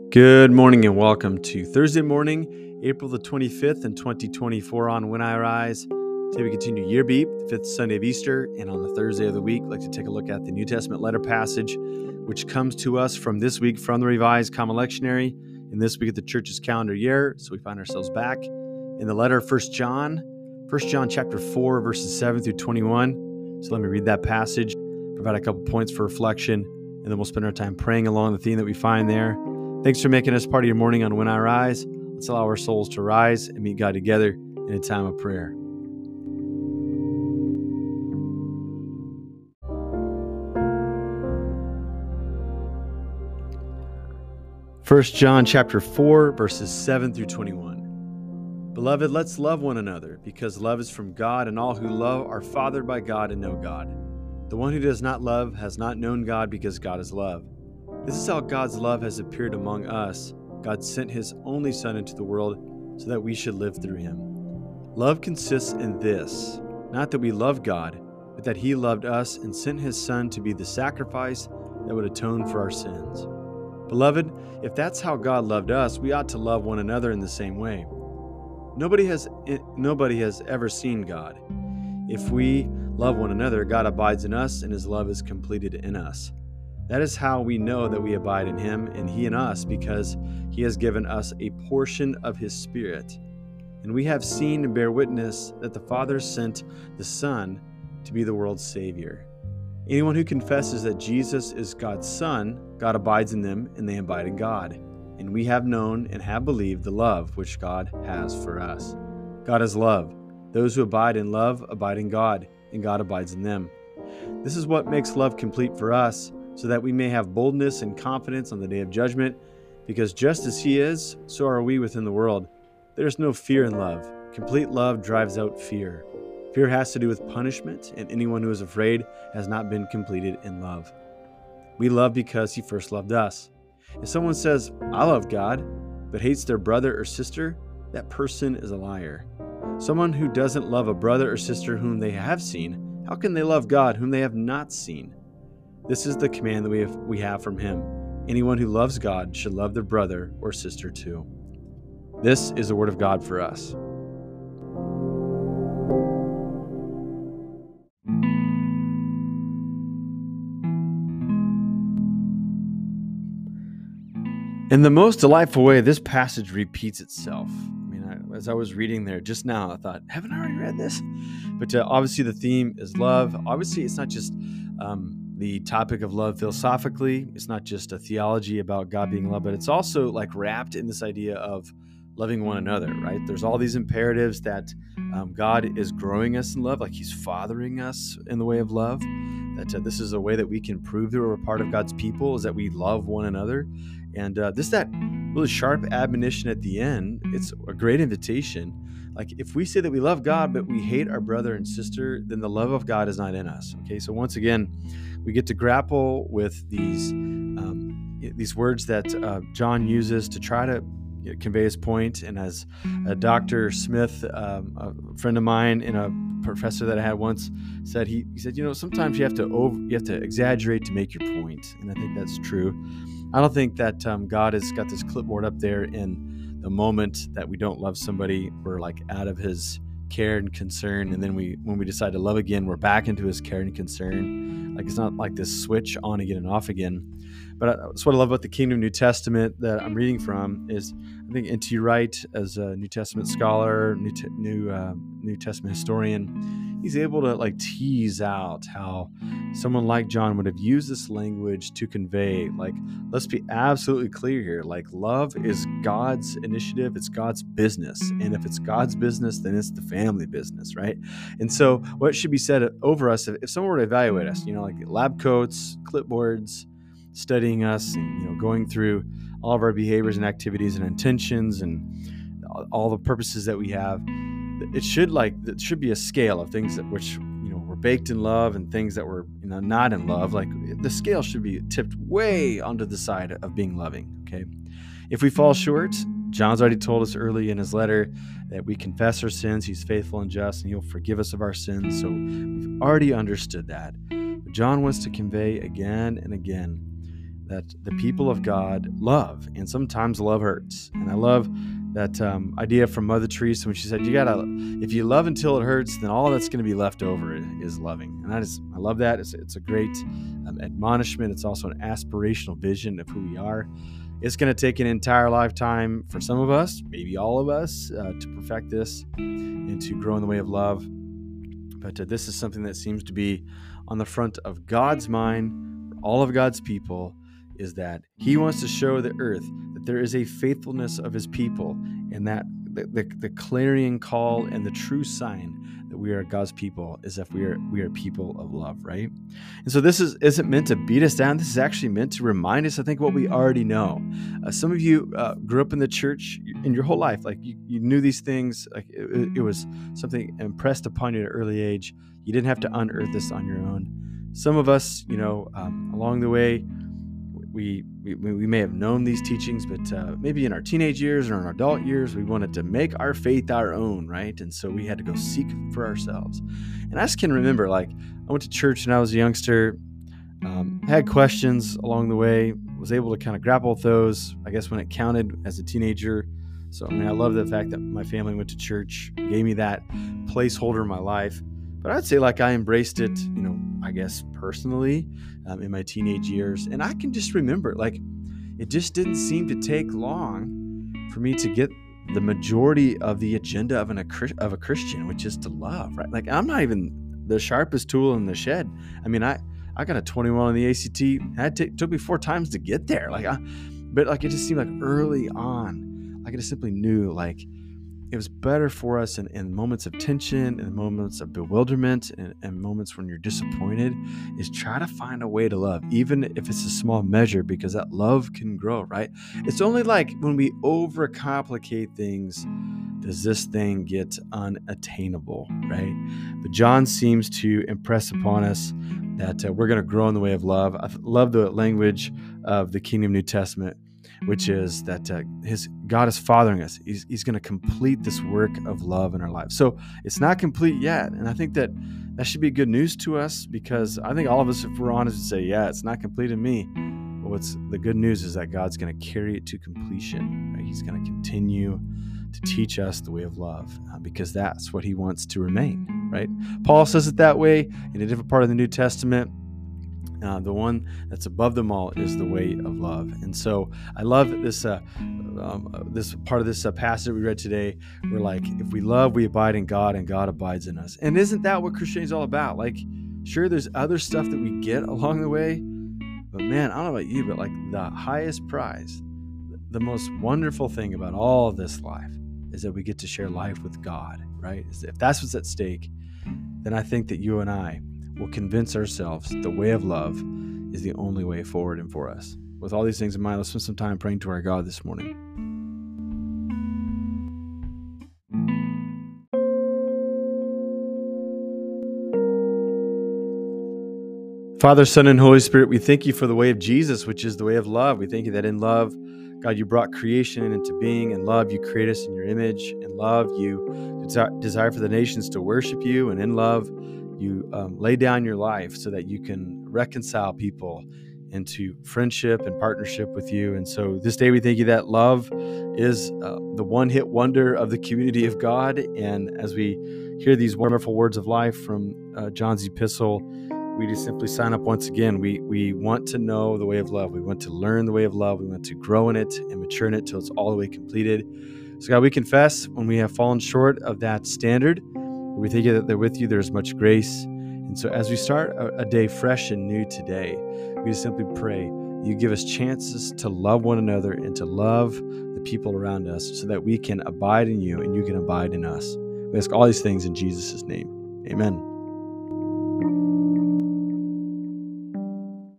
Good morning and welcome to Thursday morning, April the 25th in 2024 on When I Rise. Today we continue Year Beat, the fifth Sunday of Easter, and on the Thursday of the week, I'd like to take a look at the New Testament letter passage, which comes to us from this week from the Revised Common Lectionary, and this week at the church's calendar year. So we find ourselves back in the letter of 1 John chapter 4, verses 7 through 21. So let me read that passage, provide a couple points for reflection, and then we'll spend our time praying along the theme that we find there. Thanks for making us part of your morning on When I Rise. Let's allow our souls to rise and meet God together in a time of prayer. First John chapter 4, verses 7 through 21. Beloved, let's love one another, because love is from God, and all who love are fathered by God and know God. The one who does not love has not known God, because God is love. This is how God's love has appeared among us. God sent his only Son into the world so that we should live through him. Love consists in this, not that we love God, but that he loved us and sent his Son to be the sacrifice that would atone for our sins. Beloved, if that's how God loved us, we ought to love one another in the same way. Nobody has ever seen God. If we love one another, God abides in us and his love is completed in us. That is how we know that we abide in him and he in us, because he has given us a portion of his Spirit. And we have seen and bear witness that the Father sent the Son to be the world's Savior. Anyone who confesses that Jesus is God's Son, God abides in them and they abide in God. And we have known and have believed the love which God has for us. God is love. Those who abide in love abide in God, and God abides in them. This is what makes love complete for us, so that we may have boldness and confidence on the day of judgment, because just as he is, so are we within the world. There is no fear in love. Complete love drives out fear. Fear has to do with punishment, and anyone who is afraid has not been completed in love. We love because he first loved us. If someone says, I love God, but hates their brother or sister, that person is a liar. Someone who doesn't love a brother or sister whom they have seen, how can they love God whom they have not seen? This is the command that we have from him. Anyone who loves God should love their brother or sister too. This is the word of God for us. In the most delightful way, this passage repeats itself. As I was reading there just now, I thought, haven't I already read this? But obviously the theme is love. Obviously, it's not just the topic of love philosophically. It's not just a theology about God being love, but it's also like wrapped in this idea of loving one another, right? There's all these imperatives that God is growing us in love, like he's fathering us in the way of love, that this is a way that we can prove that we're a part of God's people, is that we love one another. And that really sharp admonition at the end, it's a great invitation. Like if we say that we love God, but we hate our brother and sister, then the love of God is not in us. Okay, so once again, we get to grapple with these words that John uses to try to convey his point. And as Dr. Smith, a friend of mine and a professor that I had once said, he said, sometimes you have to exaggerate to make your point. And I think that's true. I don't think that God has got this clipboard up there in the moment that we don't love somebody, we're like out of his care and concern. And then when we decide to love again, we're back into his care and concern. Like it's not like this switch on again and off again. But that's what I love about the Kingdom New Testament that I'm reading from is, I think N.T. Wright, as a New Testament scholar, New Testament historian, he's able to like tease out how someone like John would have used this language to convey, like, let's be absolutely clear here. Like, love is God's initiative. It's God's business. And if it's God's business, then it's the family business, right? And so what should be said over us, if someone were to evaluate us, like lab coats, clipboards, studying us, and, going through all of our behaviors and activities and intentions and all the purposes that we have, it should be a scale of things that which were baked in love and things that were not in love. Like the scale should be tipped way onto the side of being loving. Okay, if we fall short, John's already told us early in his letter that we confess our sins. He's faithful and just, and he'll forgive us of our sins. So we've already understood that. But John wants to convey again and again that the people of God love, and sometimes love hurts. And I love that idea from Mother Teresa when she said, if you love until it hurts, then all that's going to be left over is loving. And I love that. It's a great admonishment. It's also an aspirational vision of who we are. It's going to take an entire lifetime for some of us, maybe all of us, to perfect this and to grow in the way of love. But this is something that seems to be on the front of God's mind for all of God's people, is that he wants to show the earth that there is a faithfulness of his people, and that the clarion call and the true sign that we are God's people is if we are people of love, right? And so this isn't meant to beat us down. This is actually meant to remind us, I think, what we already know. Some of you grew up in the church in your whole life. Like you knew these things. Like it was something impressed upon you at an early age. You didn't have to unearth this on your own. Some of us, along the way, we may have known these teachings, but maybe in our teenage years or in our adult years, we wanted to make our faith our own, right? And so we had to go seek for ourselves. And I just can remember, I went to church when I was a youngster, had questions along the way, was able to kind of grapple with those, I guess, when it counted as a teenager. So, I love the fact that my family went to church, gave me that placeholder in my life. But I'd say I embraced it, I guess personally, in my teenage years. And I can just remember, it just didn't seem to take long for me to get the majority of the agenda of a Christian, which is to love, right? I'm not even the sharpest tool in the shed. I got a 21 on the ACT. It took me 4 times to get there. But it just seemed like early on, I just simply knew, it was better for us in moments of tension and moments of bewilderment and moments when you're disappointed, is try to find a way to love, even if it's a small measure, because that love can grow, right? It's only when we overcomplicate things does this thing get unattainable, right? But John seems to impress upon us that we're going to grow in the way of love. I love the language of the Kingdom New Testament, which is that God is fathering us. He's going to complete this work of love in our lives. So it's not complete yet. And I think that should be good news to us, because I think all of us, if we're honest, would say, yeah, it's not complete in me. But the good news is that God's going to carry it to completion. Right? He's going to continue to teach us the way of love, because that's what he wants to remain, right? Paul says it that way in a different part of the New Testament. The one that's above them all is the way of love. And so I love this this part of this passage we read today, where if we love, we abide in God and God abides in us. And isn't that what Christianity is all about? Sure, there's other stuff that we get along the way, but man, I don't know about you, but the highest prize, the most wonderful thing about all of this life is that we get to share life with God, right? If that's what's at stake, then I think that you and I will convince ourselves the way of love is the only way forward and for us. With all these things in mind, let's spend some time praying to our God this morning. Father, Son, and Holy Spirit, we thank you for the way of Jesus, which is the way of love. We thank you that in love, God, you brought creation into being. In love, you create us in your image. In love, you desire for the nations to worship you. And in love, you lay down your life so that you can reconcile people into friendship and partnership with you. And so this day we thank you that love is the one-hit wonder of the community of God. And as we hear these wonderful words of life from John's epistle, we just simply sign up once again. We want to know the way of love. We want to learn the way of love. We want to grow in it and mature in it till it's all the way completed. So God, we confess when we have fallen short of that standard. We thank you that with you there's much grace. And so as we start a day fresh and new today, we just simply pray you give us chances to love one another and to love the people around us so that we can abide in you and you can abide in us. We ask all these things in Jesus' name. Amen.